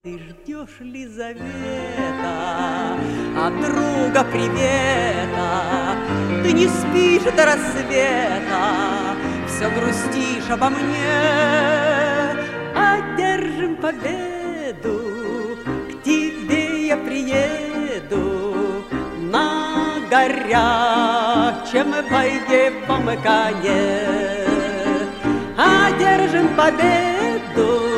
Ты ждешь, Лизавета, от друга привета. Ты не спишь до рассвета, все грустишь обо мне. Одержим победу, к тебе я приеду на горячем боевом коне. Одержим победу,